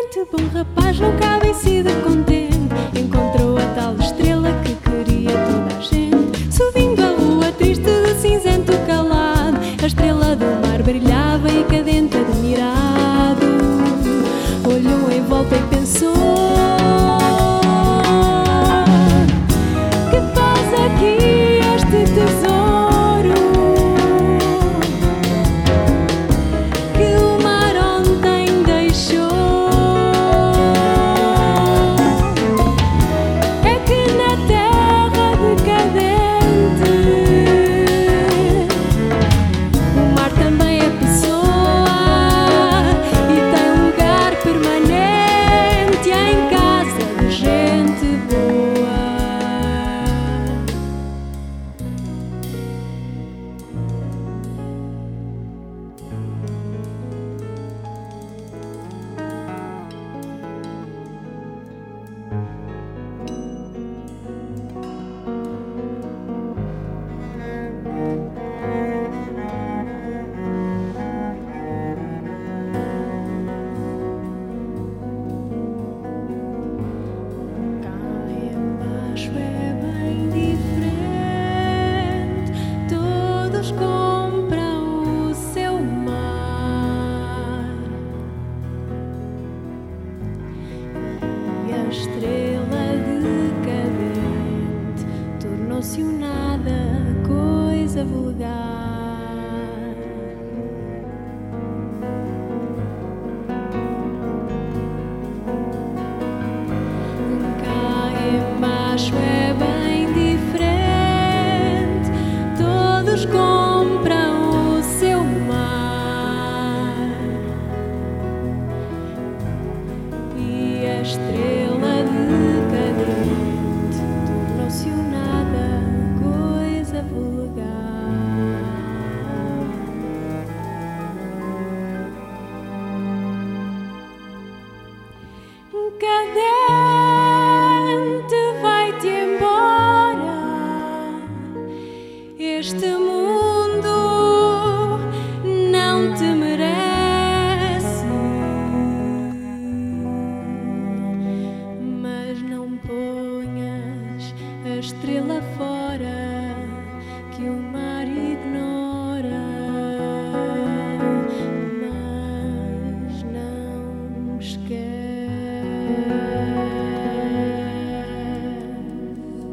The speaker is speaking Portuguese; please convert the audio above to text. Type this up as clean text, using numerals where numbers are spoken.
Este bom rapaz nunca bem sido contente, encontrou a tal estrela que queria toda a gente. Subindo a lua triste de cinzento calado, a estrela do mar brilhava e cadente admirado olhou em volta e pensou: que faz aqui este tesouro que o mar ontem deixou? É que na terra decadente o mar também é pessoa e tem lugar permanente em casa de gente boa. Acho é bem diferente, todos compram o seu mar e a estrela decadente tornou-se um nada, coisa vulgar. Acho é bem diferente, todos compram o seu mar e a estrela decadente tornou-se um nada, coisa vulgar. Cadê